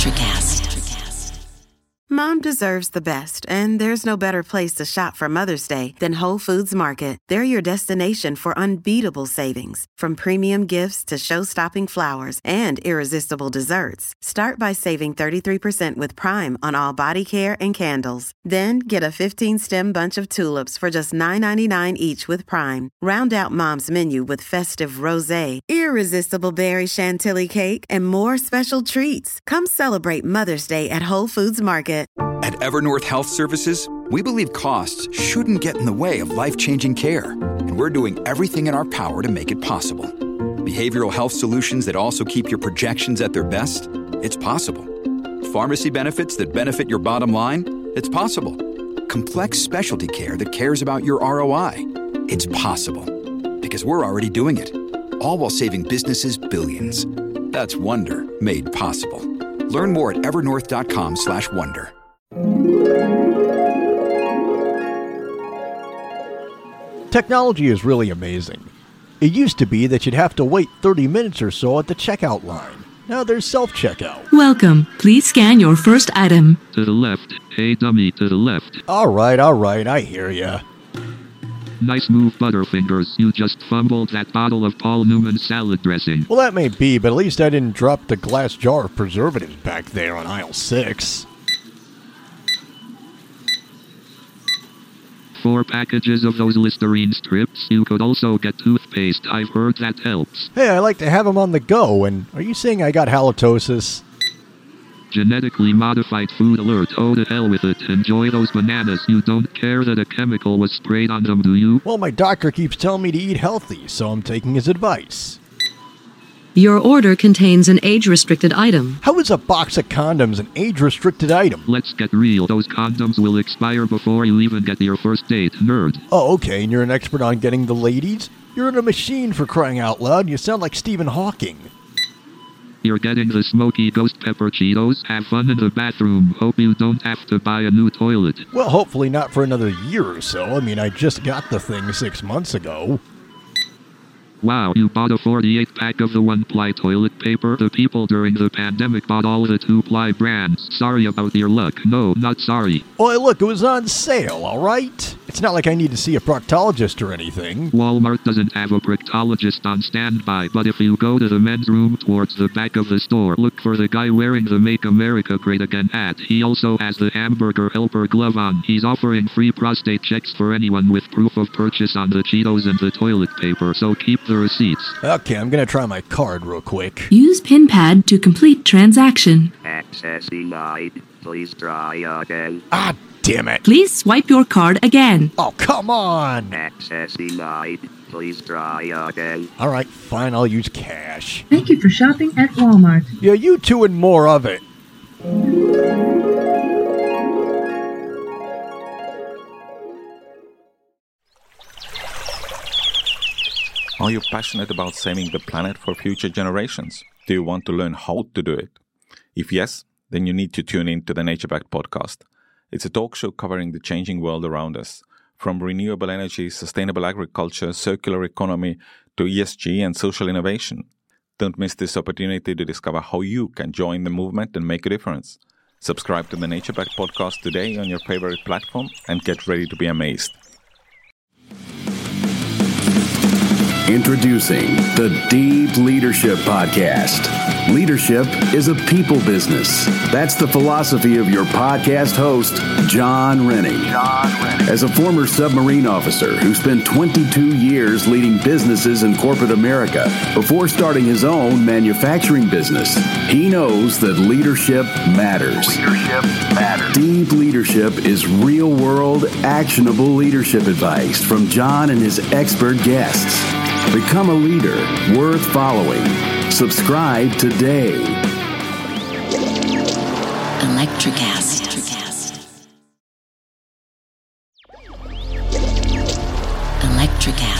Electricast. Mom deserves the best, and there's no better place to shop for Mother's Day than Whole Foods Market. They're your destination for unbeatable savings, from premium gifts to show-stopping flowers and irresistible desserts. Start by saving 33% with Prime on all body care and candles. Then get a 15-stem bunch of tulips for just $9.99 each with Prime. Round out Mom's menu with festive rosé, irresistible berry chantilly cake, and more special treats. Come celebrate Mother's Day at Whole Foods Market. At Evernorth Health Services, we believe costs shouldn't get in the way of life-changing care, and we're doing everything in our power to make it possible. Behavioral health solutions that also keep your projections at their best? It's possible. Pharmacy benefits that benefit your bottom line? It's possible. Complex specialty care that cares about your ROI? It's possible. Because we're already doing it. All while saving businesses billions. That's Wonder made possible. Learn more at evernorth.com/wonder. Technology is really amazing. It used to be that you'd have to wait 30 minutes or so at the checkout line. Now there's self-checkout. Welcome. Please scan your first item. To the left. Hey, dummy, to the left. All right, I hear ya. Nice move, Butterfingers. You just fumbled that bottle of Paul Newman salad dressing. Well, that may be, but at least I didn't drop the glass jar of preservatives back there on aisle 6. 4 packages of those Listerine strips. You could also get toothpaste. I've heard that helps. Hey, I like to have them on the go, and are you saying I got halitosis? Genetically modified food alert. Oh, the hell with it. Enjoy those bananas. You don't care that a chemical was sprayed on them, do you? Well, my doctor keeps telling me to eat healthy, so I'm taking his advice. Your order contains an age-restricted item. How is a box of condoms an age-restricted item? Let's get real. Those condoms will expire before you even get your first date, nerd. Oh, okay, and you're an expert on getting the ladies? You're in a machine, for crying out loud. You sound like Stephen Hawking. You're getting the smoky ghost pepper Cheetos? Have fun in the bathroom. Hope you don't have to buy a new toilet. Well, hopefully not for another year or so. I mean, I just got the thing 6 months ago. Wow, you bought a 48-pack of the one-ply toilet paper? The people during the pandemic bought all the two-ply brands. Sorry about your luck. No, not sorry. Oh, look, it was on sale, all right? It's not like I need to see a proctologist or anything. Walmart doesn't have a proctologist on standby, but if you go to the men's room towards the back of the store, look for the guy wearing the Make America Great Again hat. He also has the hamburger helper glove on. He's offering free prostate checks for anyone with proof of purchase on the Cheetos and the toilet paper, so keep the receipts. Okay, I'm gonna try my card real quick. Use PinPad to complete transaction. Access denied. Please try again. Ah, damn it. Please swipe your card again. Oh, come on. Access denied. Please try again. All right, fine, I'll use cash. Thank you for shopping at Walmart. Yeah, you two and more of it. Are you passionate about saving the planet for future generations? Do you want to learn how to do it? If yes, then you need to tune in to the NatureBacked podcast. It's a talk show covering the changing world around us, from renewable energy, sustainable agriculture, circular economy, to ESG and social innovation. Don't miss this opportunity to discover how you can join the movement and make a difference. Subscribe to the NatureBacked podcast today on your favorite platform and get ready to be amazed. Introducing the Deep Leadership Podcast. Leadership is a people business. That's the philosophy of your podcast host, John Rennie. As a former submarine officer who spent 22 years leading businesses in corporate America before starting his own manufacturing business, he knows that leadership matters. Deep Leadership is real-world, actionable leadership advice from John and his expert guests. Become a leader worth following. Subscribe today. Electricast. Electricast.